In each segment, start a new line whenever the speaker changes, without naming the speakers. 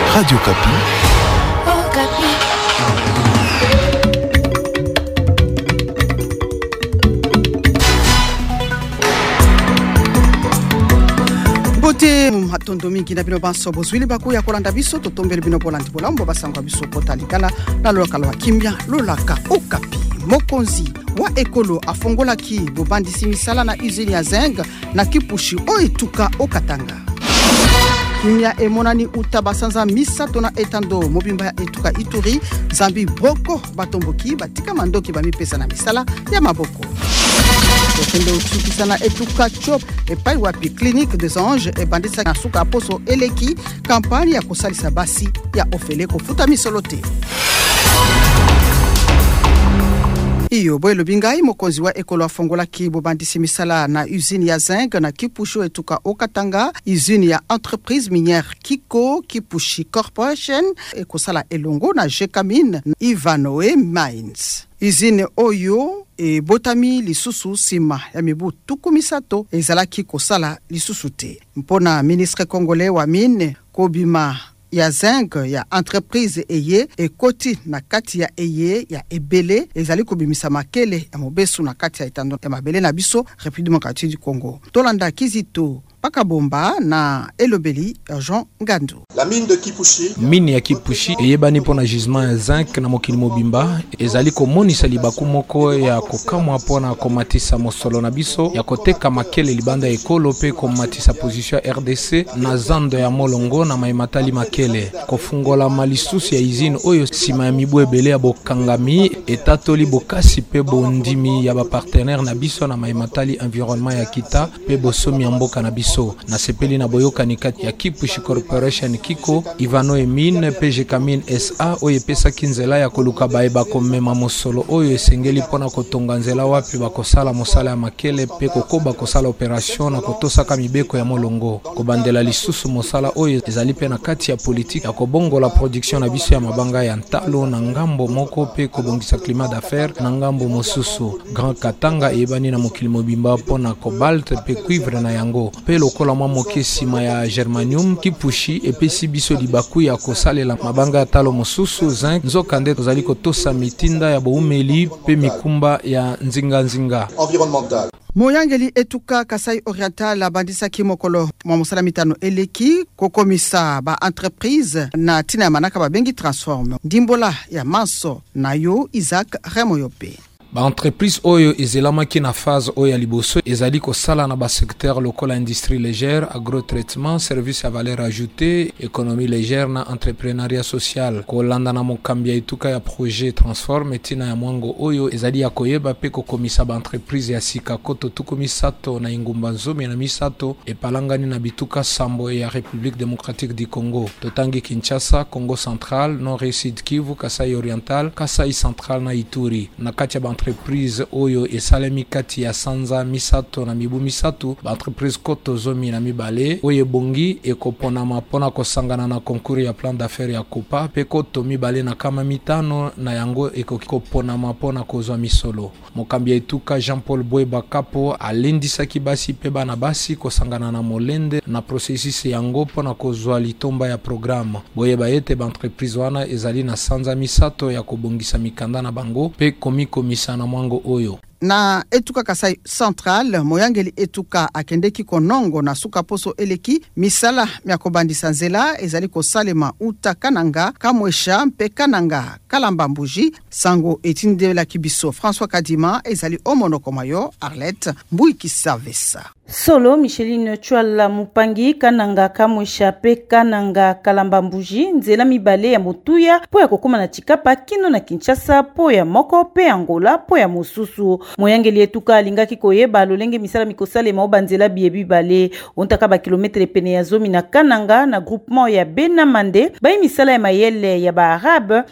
Radio Kapi.
Bote matondo mingi na bino banso bozwili baku ya kolanda biso totombele bino polandi bolambo basangwa biso potalikala na lokalo wa kimia lolaka Okapi. Mokonzi wa ekolo afongolaki bobandisi misala na usine ya zinc na Kipushi oituka Okatanga. Kimia emonani utabasanza misato na etando mobimba ya etuka Ituri zambi boko batomboki batika mandoki bamipesa na misala ya maboko. Tende utukisa na etuka chop epai wapi Clinique des Anges e bandisa na suka poso eleki kampani ya kosalisa basi ya ofele kofuta misolote. Iyo boelo bingai mokonzi wa ekolo afongola ki bobandisi misala na usine ya zinc na Kipushi etuka Okatanga, usine ya entreprise minière Kiko Kipushi Corporation ekosala elongo na Jekamine Ivanoe Mines. Usine oyo e botami lisusu sima ya mibu tuku misato ezalaki kosala lisusu te. Mpona ministre congolais wa mine kobima ya zinc ya entreprise eye ekoti na kati ya eye ya ebele ezali kobimisa makele ya mobesu na kati ya etando ya mabele na biso République démocratique du Congo. Tolanda Kizito Pakabomba na elobeli Jean Ngandu.
La mine de Kipushi.
Mine ya Kipushi eyebani pona gisement ya zinc na mokili mobimba ezali komonisa libaku moko ya kokamwa pona komatisa mosolo na biso ya koteka makele libanda ekolo pe komatisa position ya RDC na zando ya molongo na maimatali makele kofungola malisusi ya usine oyo sima ya mibu ebele ya bokangami etatoli bokasi pe bondimi ya ba partenaire na biso na maimatali environnement ya kita pe bosomi ya mboka na biso na sepeli na boyoka nikati ya Kipushi Corporation Kiko Ivanoe Mine Jekamine SA oyo pesa kinzela ya koluka baeba komema mosolo oyo esengeli pona kotonga nzela wapi bakosala mosala ya makele pe kokoba kosala operation na kotosaka mibeko ya molongo kobandela lisusu mosala oyo ezali pe na kati ya politique ya kobongola production na biso ya mabanga ya ntalo na ngambo moko pe kobongisa climat d'affaires na ngambo mosusu. Grand Katanga ebani na mokili mobimba pona cobalt pe cuivre na yango pe lokola mwa moke sima ya germanium Kipushi epesi biso libaku ya kosalela mabanga ya talo mosusu zinc nzokande tozali kotosa mitinda ya boumeli pe mikumba ya nzinga
environnemental.
Moyangeli etuka Kasai Oriental abandisa kimokolo mwa mosala mitano eleki kokomisa ba entreprise na tina ya manaka babengi transforme ndimbola ya Manso na yo Isaac Remoyope.
Ba entreprise oyo ezelamaki na phase oyo liboso ezali ko sala na ba secteur local industrie légère, agrotraitement, service à valeur ajoutée, économie légère na entrepreneuriat social. Ko landa na mokambia ituka ya projet transforme tina ya mwango oyo ezali ya koyeba pe ko komisa ba entreprise ya sika koto tukumisato na ingumba nzomi na misato epalangani na bituka sambo ya République démocratique du Congo. Totangi Kinshasa, Congo central, Nord Sud Kivu, Kasai oriental, Kasai central na Ituri. Na kati ya entreprise oyo esalemi kati ya sanza misato na mibu misato ba entreprise koto zomi na mibale oyo bongi ekopona mapona kosangana na concours ya plan d'affaires ya Kopa pe koto mibale na kama mitano na yango ekopona mapona kozwa misolo. Mokambi etuka Jean-Paul Bweba Kapo alendisaki basi pe bana basi kosangana na molende na processus yango pona kozwa litomba ya programme. Boyeba ete ba entreprise wana ezali na sanza misato ya kobongisa mikanda na bango pe komisa na mwango oyo.
Na etuka Kasai Central, moyangeli etuka akendeki konongo na suka poso eleki misala miakobandisa nzela ezali kosalema uta kananga kamwesha mpe kananga kalambambuji sango etindela kibiso François Kadima ezali omonoko mayo Arlette Mbuiki Savesa.
Solo Micheline Chwala Mupangi kananga kamwesha pe kananga kalambambuji nzela mibale ya motuya po ya kokoma na Chikapa kino na Kinshasa po ya moko pe Angola po ya mosusu. Moyangeli etuka alingaki koyeba lolenge misala mikosale maobanzela biebi bale ontaka ba kilometre pene ya zomi na kananga na groupement ya Benamande bai misala ya mayele ya ba arabe bai ba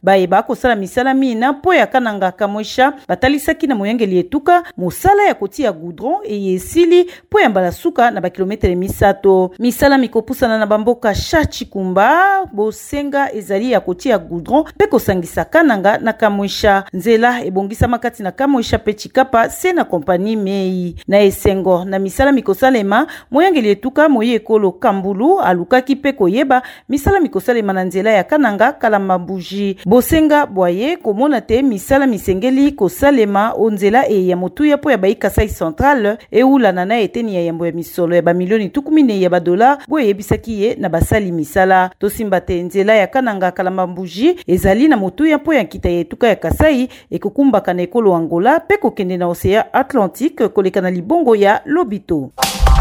kosala misala mina po ya kananga kamwesha batalisaki na moyangeli etuka mosala ya kotia goudron esili po ya mbala suka na bakilometre misato. Misala mikopusana na bamboka Shachikumba bosenga ezali ya kotia goudron pe kosangisa kananga na kamwesha. Nzela ebongisa makati na kamwesha pe Chikapa se na kompani mei na esengo na misala mikosalema moyangeli etuka moye ekolo Kambulu alukaki pe koyeba misala mikosalema na nzela ya kananga Kalambabuji. Bosenga boye komona te misala misengeli kosalema onzela ya motuya po ya bai Kasai Central eulana na eteni ya yambo ya misolo ya bamilioni 10 ya badola boye yebisaki ye na basali misala. Tosimba te nzela ya kananga Kalambabuji ezali na motuya po ya nkita ya etuka ya Kasai ekokumbaka na ekolo Angola pe kokende na Océan Atlantique koleka na libongo ya Lobito.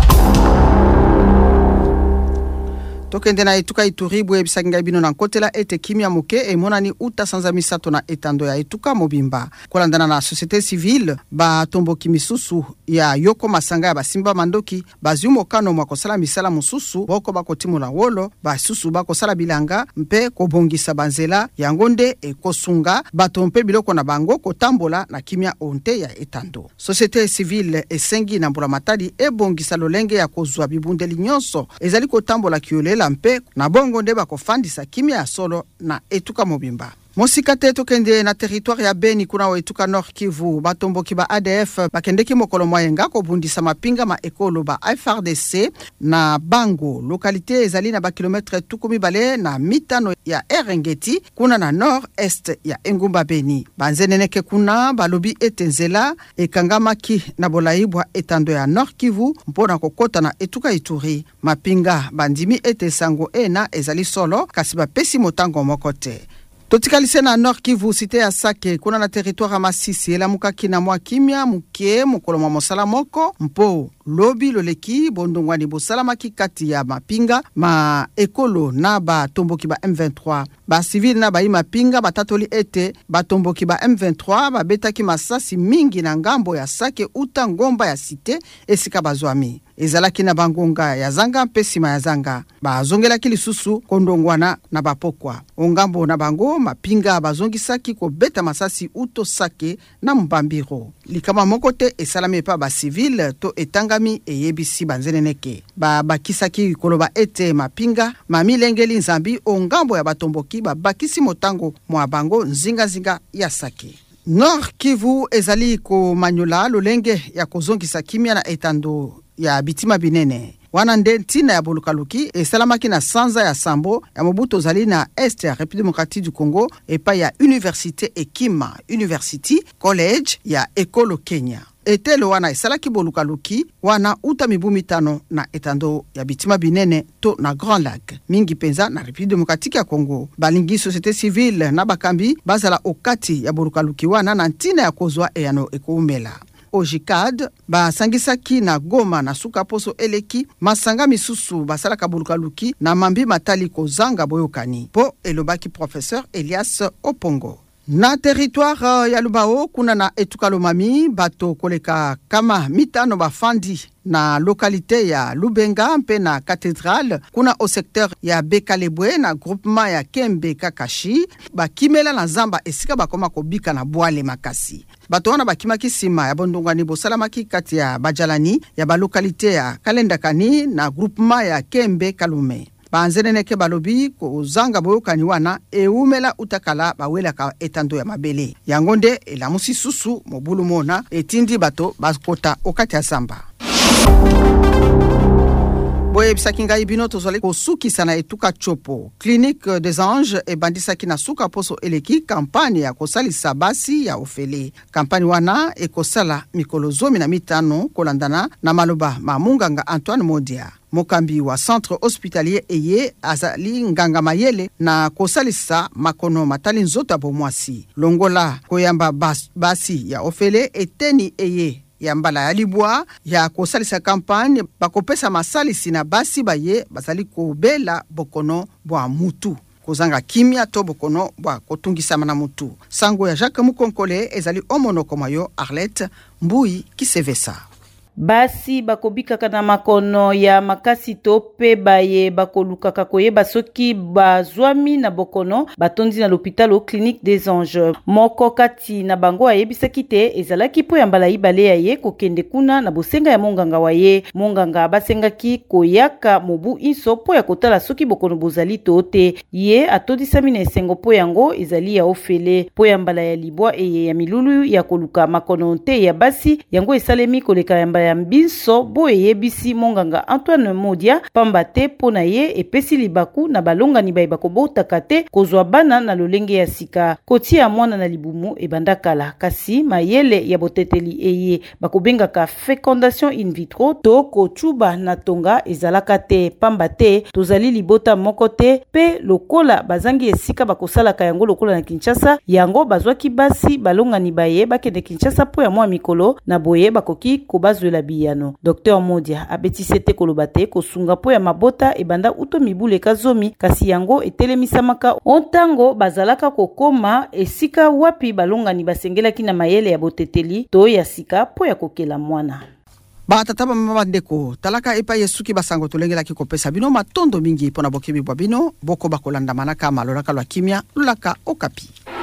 Tokende na etuka Ituri bwe bisanginga bino na nkotela ete kimia moke emonani uta sanza misato na etando ya etuka mobimba. Kolandana na société civile ba tomboki misusu ya yoko masanga ya basimba mandoki baziumo kano mwakosala misala mususu boko bakotimula wolo basusu bakosala bilanga mpe kobongisa banzela yangonde ekosunga batompe biloko na bango kotambola na kimia onte ya etando. Société civile esengi na mbula matadi ebongisa lolenge ya kozwa bibundeli nyonso ezali kotambola kiole lampe na bongo nde bakofandisa kimia ya solo na etuka mobimba. Mosika te tokende na territoire ya Beni kuna wa etuka Nord Kivu batomboki ba ADF bakendeki mokolo mwayenga kobundisa mapinga ma ekolo ba FRDC na Bango localité ezali na ba kilometre 12 na mitano ya Erengeti kuna na nord-est ya Engumba Beni. Banzeneneke kuna balobi etenzela ekangamaki na bolaibwa etando ya Nord Kivu mpona kokota na etuka Ituri. Mapinga bandimi etesango ena ezali solo kasi bapesi motango mokote. Totikalise na Nord Kivu cité ya Sake kuna na territoire ya Masisi elamukaki na mwa kimia mukie mokolo mwa mosala moko mpo lobi loleki bondongwani bosalamaki kati ya mapinga ma ekolo na ba tomboki ba M23 ba civil na ba mapinga batatoli ete ba tomboki ba M23 ba betaki masasi mingi na ngambo ya Sake uta ngomba ya cité esika bazwami ezalaki na bangonga ya zanga mpesima ya zanga bazongelaki lisusu kondongwana na bapokwa ongambo na bango mapinga bazongisaki kobeta masasi uto Sake na Mbambiro likama moko te esalami pa ba civil to etangami eyebisi banzeneneke bakisaki koloba ete mapinga mamilengeli nzambi ongambo ya batomboki bakisi motango mwa bango nzinga ya Sake. Nord Kivu ezali ko manyola lolenge ya kozongisa kimia na etando ya bitima binene. Wana nde ntina ya bolukaluki esalamaki na sanza ya Sambo ya Mobutu zali na Est ya République démocratique du Congo epa ya Université Ekima University College ya Ekolo Kenya. Etelo wana esalaki bolukaluki wana uta mibu mitano na etando ya bitima binene to na Grand Lac mingi penza na République démocratique ya Congo. Balingi société civile na bakambi bazala okati ya bolukaluki wana na ntina ya kozwa eyano ekoumela. Ojikad basangisaki na Goma na suka poso eleki masanga misusu basalaka bolukaluki na mambi matali kozanga boyokani po elobaki professeur Elias Opongo. Na territoire ya Lubao kuna na etuka Lomami bato koleka kama mitano bafandi na localité ya Lubenga mpe na cathédrale kuna au secteur ya Bekalebwe na groupement ya Kembe Kakashi bakimela na zamba esika bakoma kobika na bwale makasi. Bato wana bakimaki sima ya bondongwani bosalamaki kati ya bajalani ya ba localité ya Kalendakani na groupement ya Kembe Kalume. Banzeneneke balobi kozanga boyokani wana eumela utakala bawelaka etando ya mabele. Yangonde elamusi susu mobulu mona etindi bato bakota okati ya zamba. Boye bisakinga ibino tozole kosuki sana etuka chopo. Clinique des Anges e bandisaki na suka poso eleki kampani ya kosalisa basi ya ofele. Kampani wana ekosala mikolo 15 kolandana na maloba mamunganga Antoine Modia. Mokambi wa centre hospitalier eye azali nganga mayele na kosalisa makono matali nzota bomwasi. Longola koyamba basi ya ofele eteni eye ya mbala ya libwa ya kosalisa kampanye bakopesa masalisi na basi baye bazali kobela bokono bwa mutu kozanga kimia to bokono bwa kotungisa na mutu. Sango ya Jacques Mukonkole ezali omonoko mayo Arlette Mbui Kisevesa.
basi bakobikaka na makono ya makasi to pe baye bakolukaka koyeba soki bazwami na bokono batondi na l'hôpital Clinique des Anges. Moko kati na bango ayebisaki te ezalaki po ya mbala ibale ya ye kokende kuna na bosenga ya monganga wa ye. Monganga basengaki koyaka mobu inso po ya kotala soki bokono bozali to te. Ye atodisami na esengo po yango ezali ya ofele. Po ya mbala ya libwa eye ya milulu ya koluka makono te ya basi yango esalemi koleka ya mbala ya mbinso bo eyebisi monganga Antoine Modia pamba te po na ye epesi libaku na balongani baye bakobotaka te kozwa bana na lolenge ya sika. Kotia ya mwana na libumu ebanda kala kasi mayele ya boteteli eye bakobengaka fécondation in vitro to kochuba na tonga ezalaka te pamba te tozali libota moko te pe lokola bazangi esika bakosalaka yango lokola na Kinshasa yango bazwaki basi balongani baye bakende Kinshasa po ya mwa mikolo na boye bakoki kobazwela biyano. Dr Modia abetisi te koloba te kosunga po ya mabota ebanda uto mibule kazomi kasi yango etelemisamaka ontango bazalaka kokoma esika wapi balongani basengelaki na mayele ya boteteli to ya sika po ya kokela mwana.
Batataba mabandeko talaka epa yesuki basango tolengelaki kopesa bino matondo mingi pona bokebi bwa bino boko bakolanda manaka malolaka lwa kimia lulaka okapi.